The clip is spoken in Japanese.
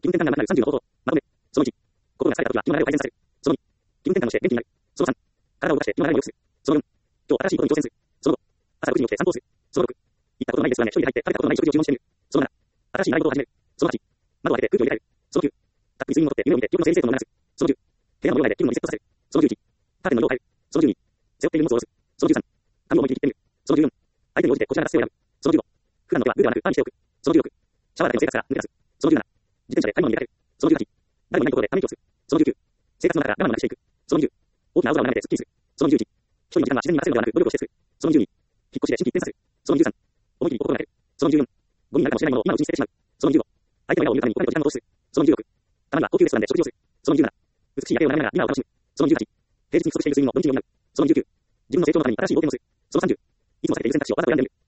気分転換がなくなる30の方法。まとめ。その1。心が疲れた時は気の流れを改善させる。その2。気分転換をして元気になる。その3。体を動かして気の流れを良くする。その4。今日新しいことに挑戦する。その5。朝6時に起きて散歩をする。その6。行ったことないレストランで一人で入って食べたことのない食事を注文してみる。その7。新しい習い事を始める。その8。窓を開けて空気を入れ替える。その9。たっぷり睡眠をとって夢を見て夜の整理整頓を促す。その10。部屋の両内で気分をリセットさせる。その11。カーテンの色を変える。その12。背負っている荷物を下ろす。その13。髪を思い切り切ってみる。その14。相手に応じてこちらが姿勢を選ぶ。その15。普段の時はグーではなくパーにしておく。その16。シャワーだけの生活から抜け出す。その17。自転車で買い物に出かける。その18。誰もいないところでため息をつく。その19。生活の中から我慢をなくしていく。その20。大きな青空を眺めてスッキリする。その21。一人の時間が自然に流せるのではなく努力をしてする。その22。引っ越しで心機一転させる。その23。思い切り心がける。その24。ゴミになるかもしれないものを今のうちに捨ててしまう。その25。相手の笑顔を見るためにお金と時間を投資する。その26。たまには高級レストランで食事をする。その27。美しい夜景を眺めながら今を楽しむ。その28。平日に不足している睡眠を土日に補う。その29。自分の成長のために新しい冒険をする。その30。いつも避けている選択肢をわざと選んでみる。